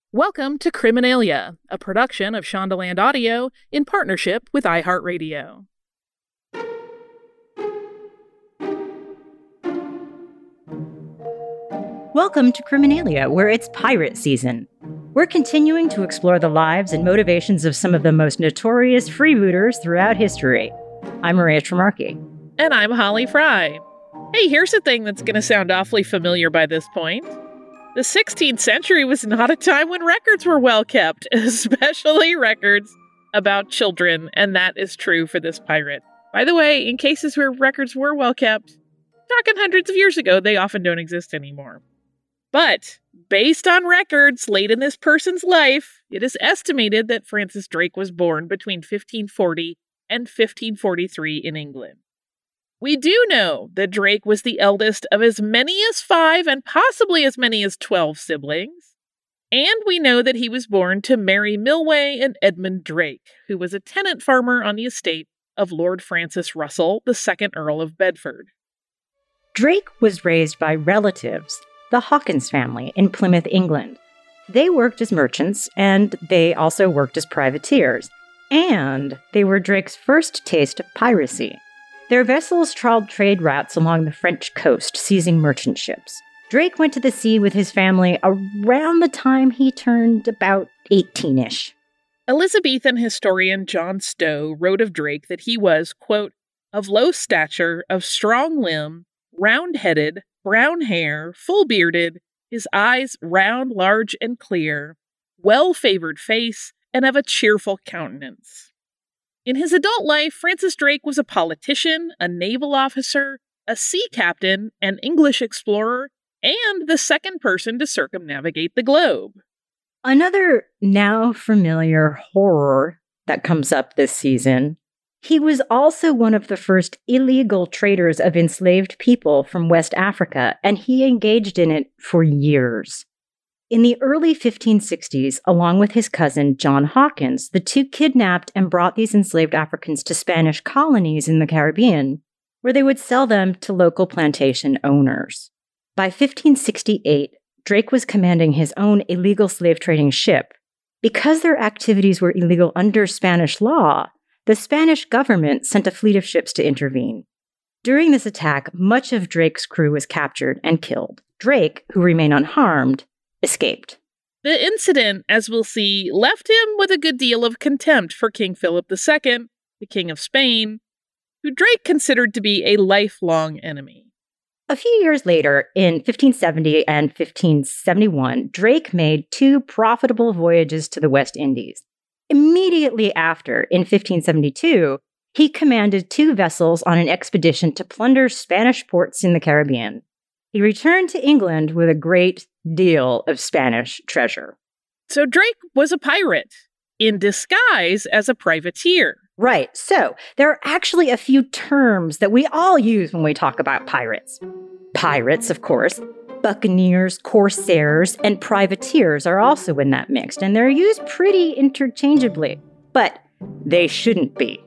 Welcome to Criminalia, a production of Shondaland Audio in partnership with iHeartRadio. Welcome to Criminalia, where it's pirate season. We're continuing to explore the lives and motivations of some of the most notorious freebooters throughout history. I'm Maria Tremarchi. And I'm Holly Fry. Hey, here's a thing that's going to sound awfully familiar by this point. The 16th century was not a time when records were well kept, especially records about children, and that is true for this pirate. By the way, in cases where records were well kept, talking hundreds of years ago, they often don't exist anymore. But, based on records late in this person's life, it is estimated that Francis Drake was born between 1540 and 1543 in England. We do know that Drake was the eldest of as many as 5 and possibly as many as 12 siblings. And we know that he was born to Mary Milway and Edmund Drake, who was a tenant farmer on the estate of Lord Francis Russell, the 2nd Earl of Bedford. Drake was raised by relatives, the Hawkins family in Plymouth, England. They worked as merchants, and they also worked as privateers. And they were Drake's first taste of piracy. Their vessels trawled trade routes along the French coast, seizing merchant ships. Drake went to the sea with his family around the time he turned about 18-ish. Elizabethan historian John Stowe wrote of Drake that he was, quote, of low stature, of strong limb, round-headed, brown hair, full-bearded, his eyes round, large, and clear, well-favored face, and of a cheerful countenance. In his adult life, Francis Drake was a politician, a naval officer, a sea captain, an English explorer, and the second person to circumnavigate the globe. Another now familiar horror that comes up this season, he was also one of the first illegal traders of enslaved people from West Africa, and he engaged in it for years. In the early 1560s, along with his cousin John Hawkins, the two kidnapped and brought these enslaved Africans to Spanish colonies in the Caribbean, where they would sell them to local plantation owners. By 1568, Drake was commanding his own illegal slave trading ship. Because their activities were illegal under Spanish law, the Spanish government sent a fleet of ships to intervene. During this attack, much of Drake's crew was captured and killed. Drake, who remained unharmed, escaped. The incident, as we'll see, left him with a good deal of contempt for King Philip II, the King of Spain, who Drake considered to be a lifelong enemy. A few years later, in 1570 and 1571, Drake made 2 profitable voyages to the West Indies. Immediately after, in 1572, he commanded 2 vessels on an expedition to plunder Spanish ports in the Caribbean. He returned to England with a great deal of Spanish treasure. So Drake was a pirate, in disguise as a privateer. Right. So there are actually a few terms that we all use when we talk about pirates. Pirates, of course. Buccaneers, corsairs, and privateers are also in that mix, and they're used pretty interchangeably. But they shouldn't be.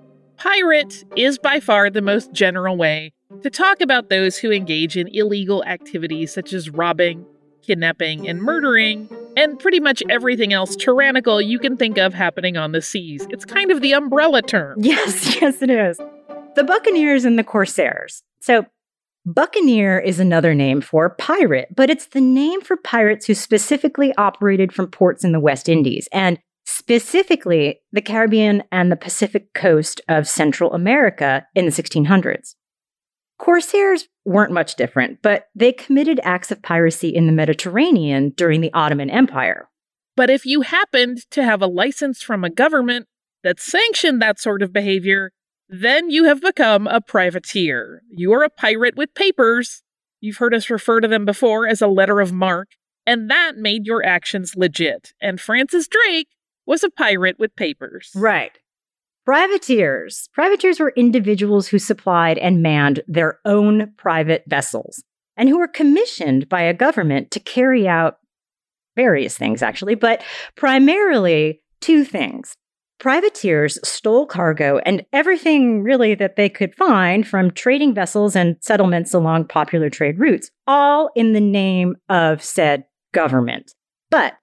Pirate is by far the most general way to talk about those who engage in illegal activities such as robbing, kidnapping, and murdering, and pretty much everything else tyrannical you can think of happening on the seas. It's kind of the umbrella term. Yes, it is. The Buccaneers and the Corsairs. So, Buccaneer is another name for pirate, but it's the name for pirates who specifically operated from ports in the West Indies, and specifically the Caribbean and the Pacific coast of Central America in the 1600s. Corsairs weren't much different, but they committed acts of piracy in the Mediterranean during the Ottoman Empire. But if you happened to have a license from a government that sanctioned that sort of behavior, then you have become a privateer. You are a pirate with papers. You've heard us refer to them before as a letter of marque, and that made your actions legit. And Francis Drake was a pirate with papers. Right. Privateers. Privateers were individuals who supplied and manned their own private vessels and who were commissioned by a government to carry out various things, actually, but primarily 2 things. Privateers stole cargo and everything really that they could find from trading vessels and settlements along popular trade routes, all in the name of said government. But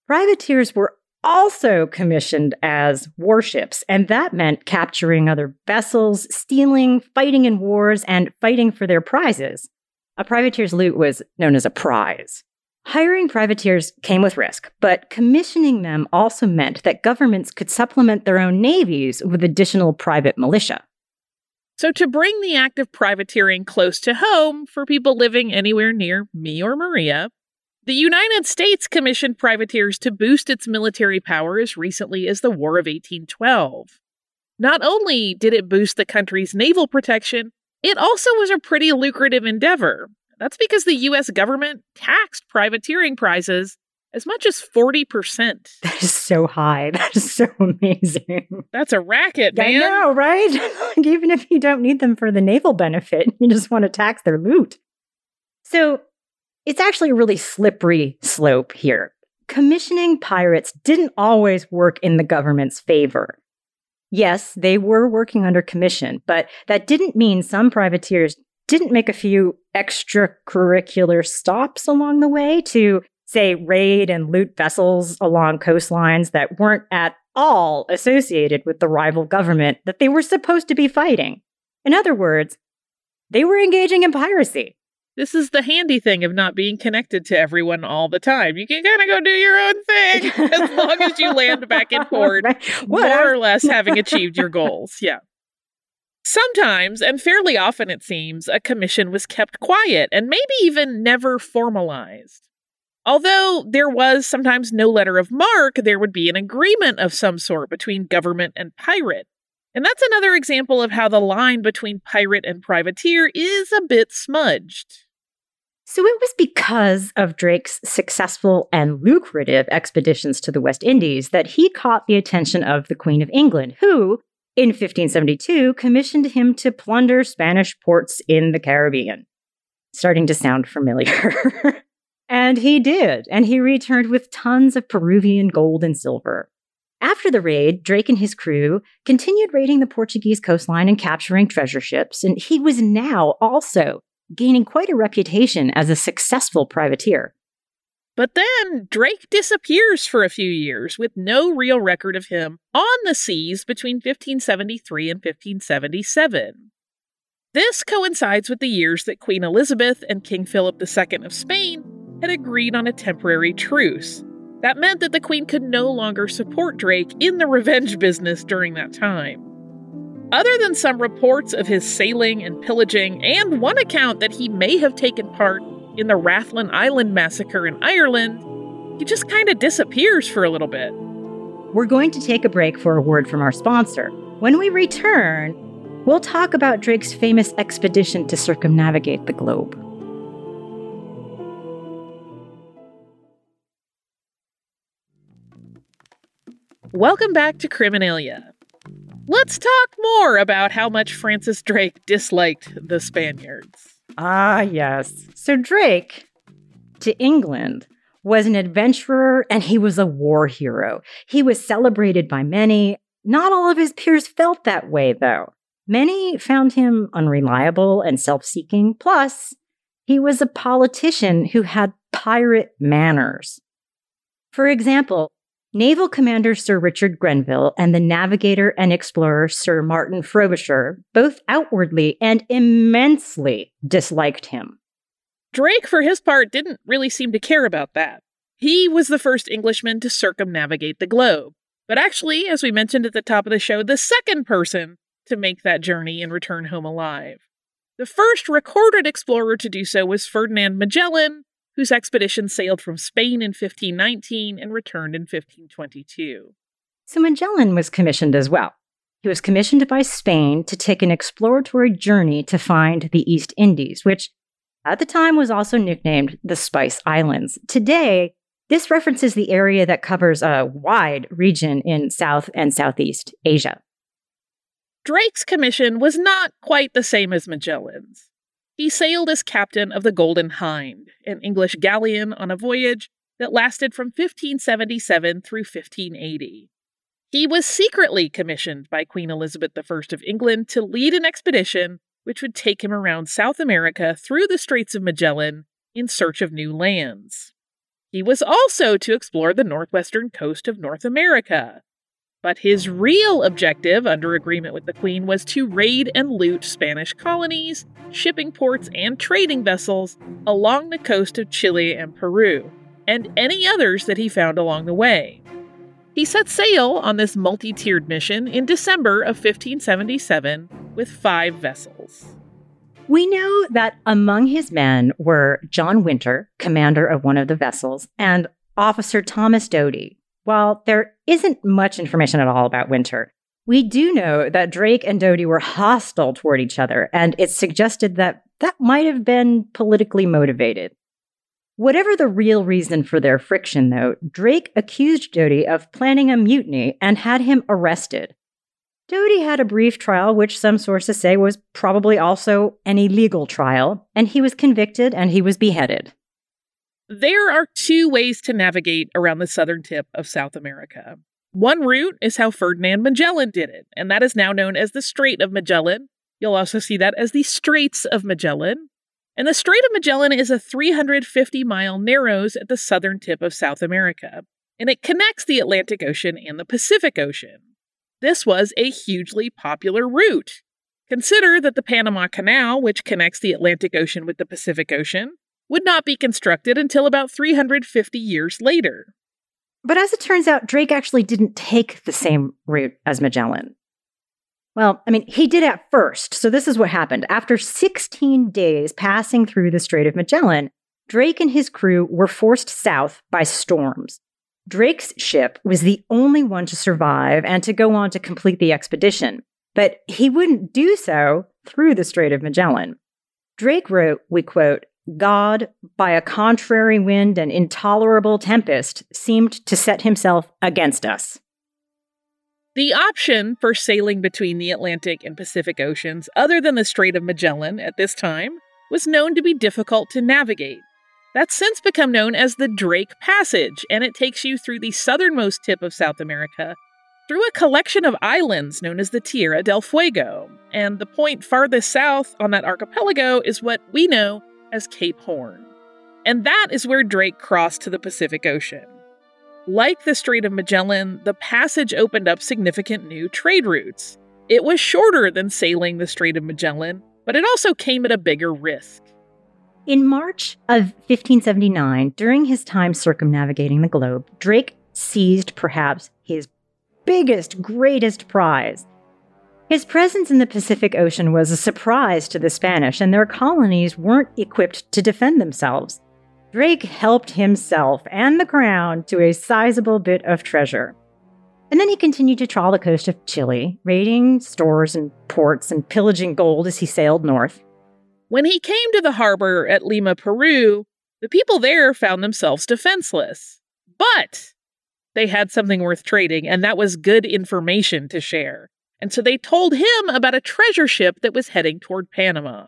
Privateers were also commissioned as warships, and that meant capturing other vessels, stealing, fighting in wars, and fighting for their prizes. A privateer's loot was known as a prize. Hiring privateers came with risk, but commissioning them also meant that governments could supplement their own navies with additional private militia. So to bring the act of privateering close to home for people living anywhere near me or Maria, the United States commissioned privateers to boost its military power as recently as the War of 1812. Not only did it boost the country's naval protection, it also was a pretty lucrative endeavor. That's because the U.S. government taxed privateering prizes as much as 40%. That is so high. That is so amazing. That's a racket, man. I know, right? Like, even if you don't need them for the naval benefit, you just want to tax their loot. So it's actually a really slippery slope here. Commissioning pirates didn't always work in the government's favor. Yes, they were working under commission, but that didn't mean some privateers didn't make a few extracurricular stops along the way to, say, raid and loot vessels along coastlines that weren't at all associated with the rival government that they were supposed to be fighting. In other words, they were engaging in piracy. This is the handy thing of not being connected to everyone all the time. You can kind of go do your own thing as long as you land back in port, Right. more or less having achieved your goals. Yeah. Sometimes, and fairly often it seems, a commission was kept quiet and maybe even never formalized. Although there was sometimes no letter of marque, there would be an agreement of some sort between government and pirate. And that's another example of how the line between pirate and privateer is a bit smudged. So it was because of Drake's successful and lucrative expeditions to the West Indies that he caught the attention of the Queen of England, who, in 1572, commissioned him to plunder Spanish ports in the Caribbean. Starting to sound familiar. And he did, and he returned with tons of Peruvian gold and silver. After the raid, Drake and his crew continued raiding the Portuguese coastline and capturing treasure ships, and he was now also gaining quite a reputation as a successful privateer. But then Drake disappears for a few years with no real record of him on the seas between 1573 and 1577. This coincides with the years that Queen Elizabeth and King Philip II of Spain had agreed on a temporary truce. That meant that the Queen could no longer support Drake in the revenge business during that time. Other than some reports of his sailing and pillaging, and one account that he may have taken part in the Rathlin Island massacre in Ireland, he just kind of disappears for a little bit. We're going to take a break for a word from our sponsor. When we return, we'll talk about Drake's famous expedition to circumnavigate the globe. Welcome back to Criminalia. Let's talk more about how much Francis Drake disliked the Spaniards. Ah, yes. So Drake, to England, was an adventurer and he was a war hero. He was celebrated by many. Not all of his peers felt that way, though. Many found him unreliable and self-seeking. Plus, he was a politician who had pirate manners. For example, Naval Commander Sir Richard Grenville and the navigator and explorer Sir Martin Frobisher both outwardly and immensely disliked him. Drake, for his part, didn't really seem to care about that. He was the first Englishman to circumnavigate the globe, but actually, as we mentioned at the top of the show, the second person to make that journey and return home alive. The first recorded explorer to do so was Ferdinand Magellan, whose expedition sailed from Spain in 1519 and returned in 1522. So Magellan was commissioned as well. He was commissioned by Spain to take an exploratory journey to find the East Indies, which at the time was also nicknamed the Spice Islands. Today, this references the area that covers a wide region in South and Southeast Asia. Drake's commission was not quite the same as Magellan's. He sailed as captain of the Golden Hind, an English galleon on a voyage that lasted from 1577 through 1580. He was secretly commissioned by Queen Elizabeth I of England to lead an expedition which would take him around South America through the Straits of Magellan in search of new lands. He was also to explore the northwestern coast of North America. But his real objective, under agreement with the Queen, was to raid and loot Spanish colonies, shipping ports, and trading vessels along the coast of Chile and Peru, and any others that he found along the way. He set sail on this multi-tiered mission in December of 1577 with 5 vessels. We know that among his men were John Winter, commander of one of the vessels, and Officer Thomas Doty. While there isn't much information at all about Winter, we do know that Drake and Doty were hostile toward each other, and it's suggested that that might have been politically motivated. Whatever the real reason for their friction, though, Drake accused Doty of planning a mutiny and had him arrested. Doty had a brief trial, which some sources say was probably also an illegal trial, and he was convicted and he was beheaded. There are 2 ways to navigate around the southern tip of South America. One route is how Ferdinand Magellan did it, and that is now known as the Strait of Magellan. You'll also see that as the Straits of Magellan. And the Strait of Magellan is a 350-mile narrows at the southern tip of South America, and it connects the Atlantic Ocean and the Pacific Ocean. This was a hugely popular route. Consider that the Panama Canal, which connects the Atlantic Ocean with the Pacific Ocean, would not be constructed until about 350 years later. But as it turns out, Drake actually didn't take the same route as Magellan. Well, he did at first. So this is what happened. After 16 days passing through the Strait of Magellan, Drake and his crew were forced south by storms. Drake's ship was the only one to survive and to go on to complete the expedition, but he wouldn't do so through the Strait of Magellan. Drake wrote, we quote, "God, by a contrary wind and intolerable tempest, seemed to set himself against us." The option for sailing between the Atlantic and Pacific Oceans, other than the Strait of Magellan at this time, was known to be difficult to navigate. That's since become known as the Drake Passage, and it takes you through the southernmost tip of South America, through a collection of islands known as the Tierra del Fuego, and the point farthest south on that archipelago is what we know as Cape Horn. And that is where Drake crossed to the Pacific Ocean. Like the Strait of Magellan, the passage opened up significant new trade routes. It was shorter than sailing the Strait of Magellan, but it also came at a bigger risk. In March of 1579, during his time circumnavigating the globe, Drake seized perhaps his biggest, greatest prize. His presence in the Pacific Ocean was a surprise to the Spanish, and their colonies weren't equipped to defend themselves. Drake helped himself and the crown to a sizable bit of treasure. And then he continued to trawl the coast of Chile, raiding stores and ports and pillaging gold as he sailed north. When he came to the harbor at Lima, Peru, the people there found themselves defenseless. But they had something worth trading, and that was good information to share. And so they told him about a treasure ship that was heading toward Panama.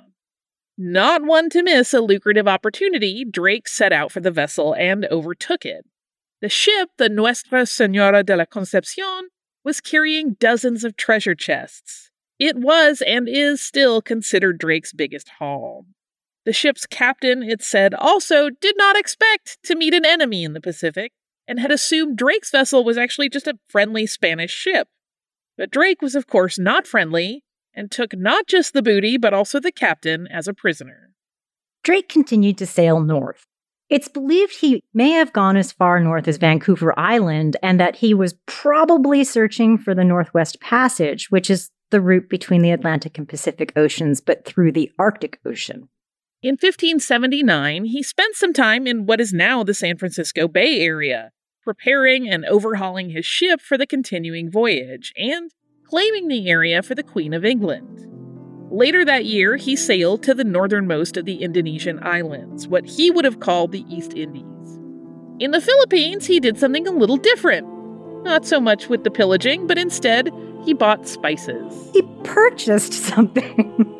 Not one to miss a lucrative opportunity, Drake set out for the vessel and overtook it. The ship, the Nuestra Señora de la Concepción, was carrying dozens of treasure chests. It was and is still considered Drake's biggest haul. The ship's captain, it said, also did not expect to meet an enemy in the Pacific and had assumed Drake's vessel was actually just a friendly Spanish ship. But Drake was, of course, not friendly and took not just the booty, but also the captain as a prisoner. Drake continued to sail north. It's believed he may have gone as far north as Vancouver Island and that he was probably searching for the Northwest Passage, which is the route between the Atlantic and Pacific Oceans, but through the Arctic Ocean. In 1579, he spent some time in what is now the San Francisco Bay Area, preparing and overhauling his ship for the continuing voyage, and claiming the area for the Queen of England. Later that year, he sailed to the northernmost of the Indonesian islands, what he would have called the East Indies. In the Philippines, he did something a little different. Not so much with the pillaging, but instead, he bought spices. He purchased something.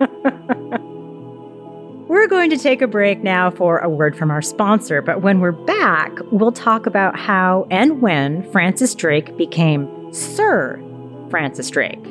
We're going to take a break now for a word from our sponsor, but when we're back, we'll talk about how and when Francis Drake became Sir Francis Drake.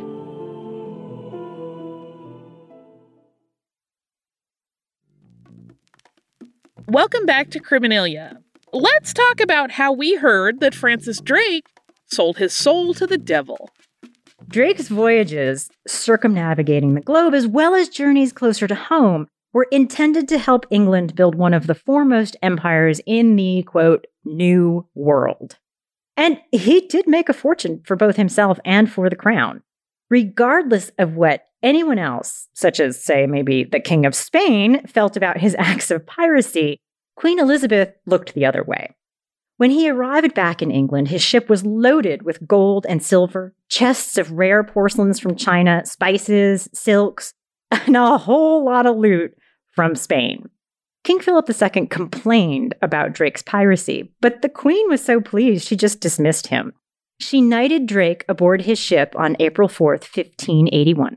Welcome back to Criminalia. let's talk about how we heard that Francis Drake sold his soul to the devil. Drake's voyages, circumnavigating the globe as well as journeys closer to home, were intended to help England build one of the foremost empires in the, quote, New World. And he did make a fortune for both himself and for the crown. Regardless of what anyone else, such as, say, maybe the King of Spain, felt about his acts of piracy, Queen Elizabeth looked the other way. When he arrived back in England, his ship was loaded with gold and silver, chests of rare porcelains from China, spices, silks, and a whole lot of loot from Spain. King Philip II complained about Drake's piracy, but the Queen was so pleased she just dismissed him. She knighted Drake aboard his ship on April 4th, 1581.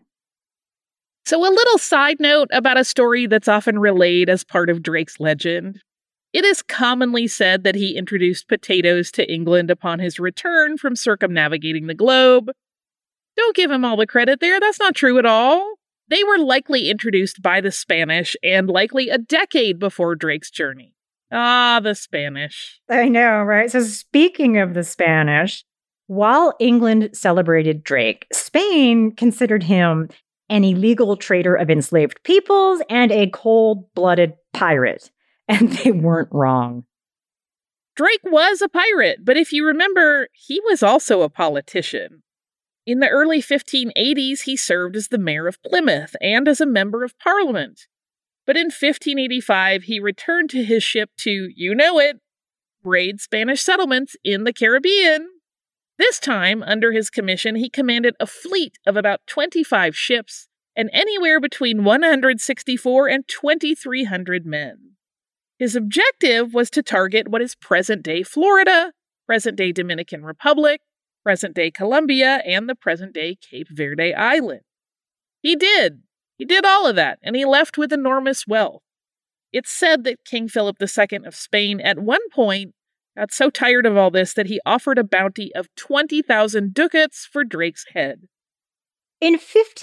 So a little side note about a story that's often relayed as part of Drake's legend. It is commonly said that he introduced potatoes to England upon his return from circumnavigating the globe. Don't give him all the credit there, that's not true at all. They were likely introduced by the Spanish and likely a decade before Drake's journey. Ah, the Spanish. I know, right? So speaking of the Spanish, while England celebrated Drake, Spain considered him an illegal trader of enslaved peoples and a cold-blooded pirate. And they weren't wrong. Drake was a pirate, but if you remember, he was also a politician. In the early 1580s, he served as the mayor of Plymouth and as a member of Parliament. But in 1585, he returned to his ship to, you know it, raid Spanish settlements in the Caribbean. This time, under his commission, he commanded a fleet of about 25 ships and anywhere between 164 and 2,300 men. His objective was to target what is present-day Florida, present-day Dominican Republic, present-day Colombia, and the present-day Cape Verde Island. He did. He did all of that, and he left with enormous wealth. It's said that King Philip II of Spain at one point got so tired of all this that he offered a bounty of 20,000 ducats for Drake's head. In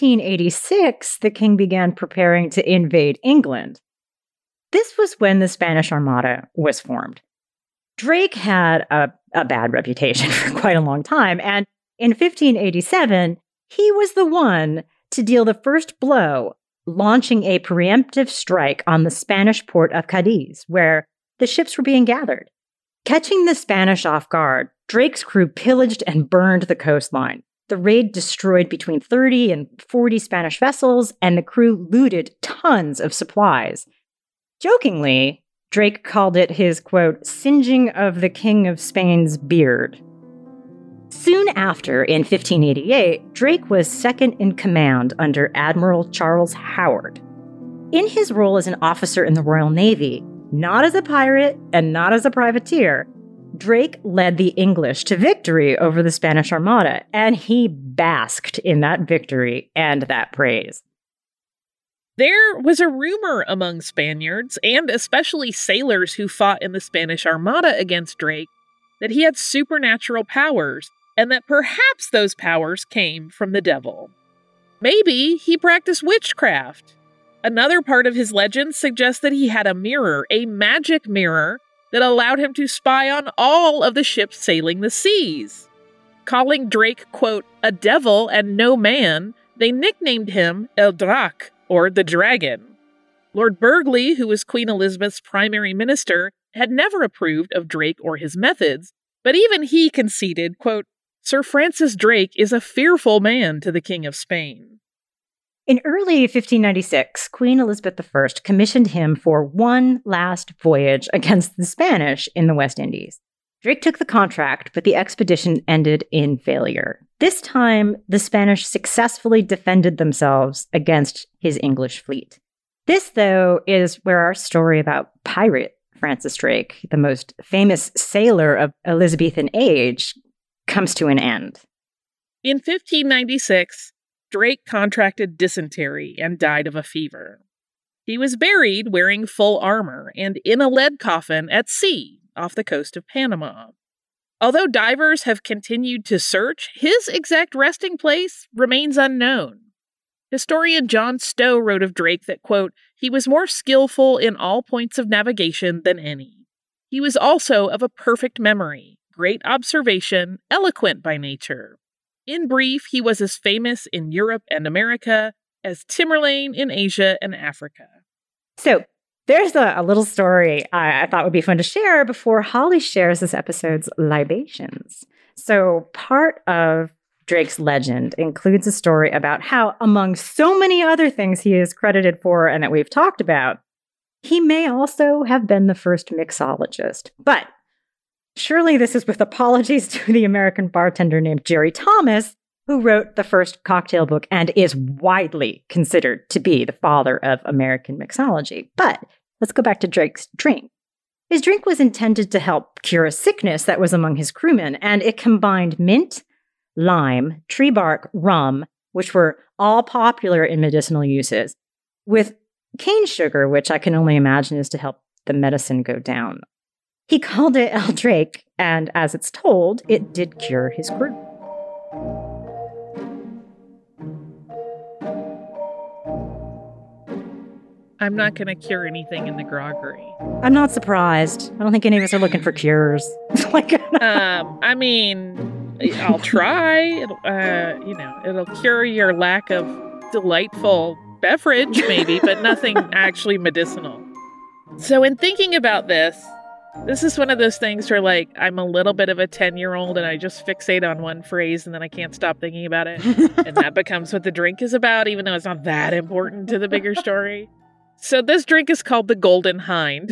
1586, the king began preparing to invade England. This was when the Spanish Armada was formed. Drake had a bad reputation for quite a long time, and in 1587, he was the one to deal the first blow, launching a preemptive strike on the Spanish port of Cadiz, where the ships were being gathered. Catching the Spanish off guard, Drake's crew pillaged and burned the coastline. The raid destroyed between 30 and 40 Spanish vessels, and the crew looted tons of supplies. Jokingly, Drake called it his, quote, singeing of the King of Spain's beard. Soon after, in 1588, Drake was second in command under Admiral Charles Howard. In his role as an officer in the Royal Navy, not as a pirate and not as a privateer, Drake led the English to victory over the Spanish Armada, and he basked in that victory and that praise. There was a rumor among Spaniards, and especially sailors who fought in the Spanish Armada against Drake, that he had supernatural powers, and that perhaps those powers came from the devil. Maybe he practiced witchcraft. Another part of his legend suggests that he had a mirror, a magic mirror, that allowed him to spy on all of the ships sailing the seas. Calling Drake, quote, a devil and no man, they nicknamed him El Drac, or the Dragon. Lord Burghley, who was Queen Elizabeth's primary minister, had never approved of Drake or his methods, but even he conceded, quote, Sir Francis Drake is a fearful man to the King of Spain. In early 1596, Queen Elizabeth I commissioned him for one last voyage against the Spanish in the West Indies. Drake took the contract, but the expedition ended in failure. This time, the Spanish successfully defended themselves against his English fleet. This, though, is where our story about pirate Francis Drake, the most famous sailor of Elizabethan age, comes to an end. In 1596, Drake contracted dysentery and died of a fever. He was buried wearing full armor and in a lead coffin at sea off the coast of Panama. Although divers have continued to search, his exact resting place remains unknown. Historian John Stowe wrote of Drake that, quote, he was more skillful in all points of navigation than any. He was also of a perfect memory, great observation, eloquent by nature. In brief, he was as famous in Europe and America as Tamerlane in Asia and Africa. So there's a little story I thought would be fun to share before Holly shares this episode's libations. So part of Drake's legend includes a story about how, among so many other things he is credited for and that we've talked about, he may also have been the first mixologist. But surely this is with apologies to the American bartender named Jerry Thomas, who wrote the first cocktail book and is widely considered to be the father of American mixology. But let's go back to Drake's drink. His drink was intended to help cure a sickness that was among his crewmen, and it combined mint, lime, tree bark, rum, which were all popular in medicinal uses, with cane sugar, which I can only imagine is to help the medicine go down. He called it El Drake, and as it's told, it did cure his crew. I'm not going to cure anything in the groggery. I'm not surprised. I don't think any of us are looking for cures. I mean, I'll try. It'll cure your lack of delightful beverage, maybe, but nothing actually medicinal. So in thinking about this is one of those things where, like, I'm a little bit of a 10-year-old and I just fixate on one phrase and then I can't stop thinking about it. And that becomes what the drink is about, even though it's not that important to the bigger story. So this drink is called the Golden Hind.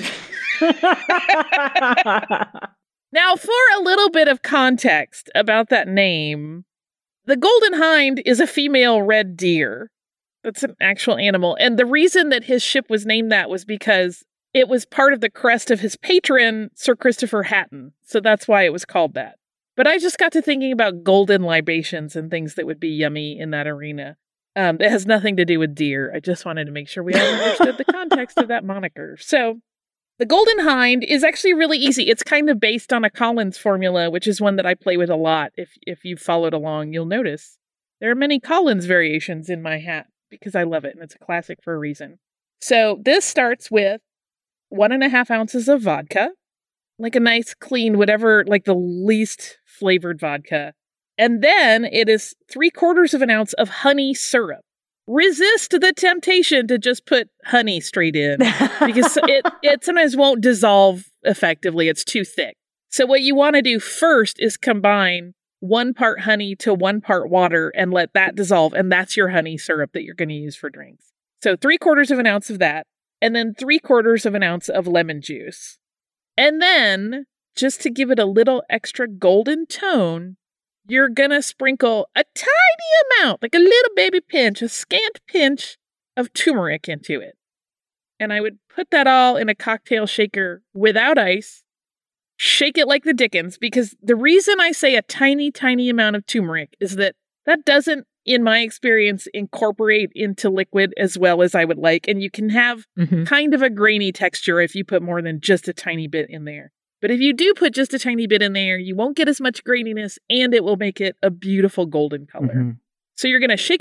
Now, for a little bit of context about that name, the Golden Hind is a female red deer. That's an actual animal. And the reason that his ship was named that was because it was part of the crest of his patron, Sir Christopher Hatton. So that's why it was called that. But I just got to thinking about golden libations and things that would be yummy in that arena. It has nothing to do with deer. I just wanted to make sure we all understood the context of that moniker. So the Golden Hind is actually really easy. It's kind of based on a Collins formula, which is one that I play with a lot. If you've followed along, you'll notice there are many Collins variations in my hat because I love it, and it's a classic for a reason. So this starts with 1.5 ounces of vodka, like a nice, clean, whatever, like the least flavored vodka. And then it is 3/4 ounce of honey syrup. Resist the temptation to just put honey straight in because it sometimes won't dissolve effectively. It's too thick. So what you want to do first is combine 1 part honey to 1 part water and let that dissolve. And that's your honey syrup that you're going to use for drinks. So 3/4 ounce of that, and then 3/4 ounce of lemon juice. And then, just to give it a little extra golden tone, you're going to sprinkle a tiny amount, like a little baby pinch, a scant pinch of turmeric into it. And I would put that all in a cocktail shaker without ice, shake it like the dickens, because the reason I say a tiny, tiny amount of turmeric is that doesn't, in my experience, incorporate into liquid as well as I would like. And you can have kind of a grainy texture if you put more than just a tiny bit in there. But if you do put just a tiny bit in there, you won't get as much graininess, and it will make it a beautiful golden color. Mm-hmm. So you're going to shake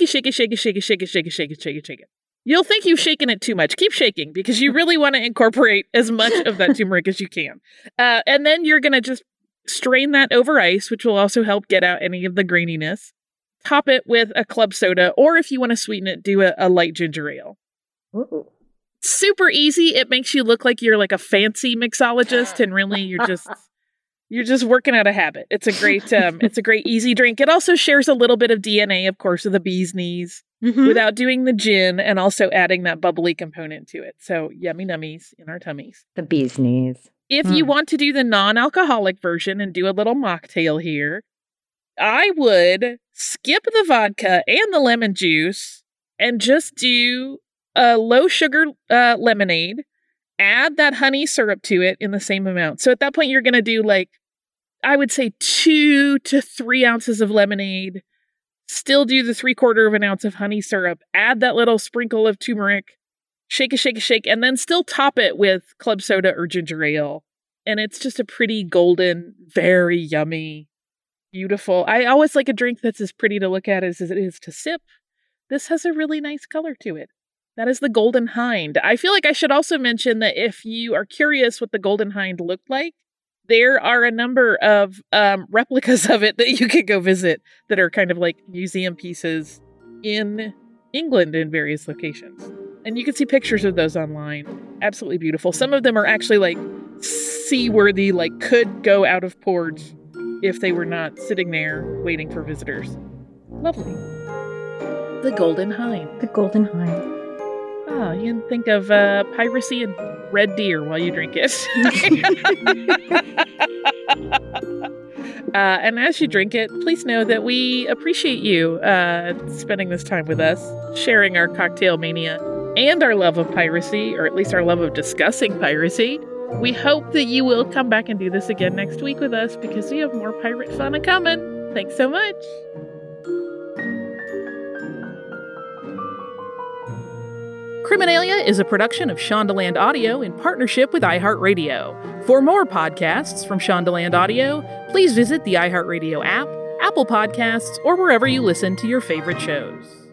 it. You'll think you've shaken it too much. Keep shaking, because you really want to incorporate as much of that turmeric as you can. And then you're going to just strain that over ice, which will also help get out any of the graininess. Top it with a club soda, or if you want to sweeten it, do a light ginger ale. Ooh. Super easy. It makes you look like you're like a fancy mixologist, and really you're just working out a habit. It's a great easy drink. It also shares a little bit of DNA, of course, of the bee's knees without doing the gin and also adding that bubbly component to it. So yummy nummies in our tummies. The bee's knees. If you want to do the non-alcoholic version and do a little mocktail here, I would skip the vodka and the lemon juice and just do a low sugar lemonade, add that honey syrup to it in the same amount. So at that point, you're going to do, like, I would say 2 to 3 ounces of lemonade, still do the 3/4 ounce of honey syrup, add that little sprinkle of turmeric, shake, and then still top it with club soda or ginger ale. And it's just a pretty golden, very yummy, beautiful. I always like a drink that's as pretty to look at as it is to sip. This has a really nice color to it. That is the Golden Hind. I feel like I should also mention that if you are curious what the Golden Hind looked like, there are a number of replicas of it that you could go visit that are kind of like museum pieces in England in various locations. And you can see pictures of those online. Absolutely beautiful. Some of them are actually like seaworthy, like could go out of port if they were not sitting there waiting for visitors. Lovely. The Golden Hind. The Golden Hind. Ah, you can think of piracy and red deer while you drink it. And as you drink it, please know that we appreciate you spending this time with us, sharing our cocktail mania and our love of piracy, or at least our love of discussing piracy. We hope that you will come back and do this again next week with us because we have more pirate fun a-coming. Thanks so much. Criminalia is a production of Shondaland Audio in partnership with iHeartRadio. For more podcasts from Shondaland Audio, please visit the iHeartRadio app, Apple Podcasts, or wherever you listen to your favorite shows.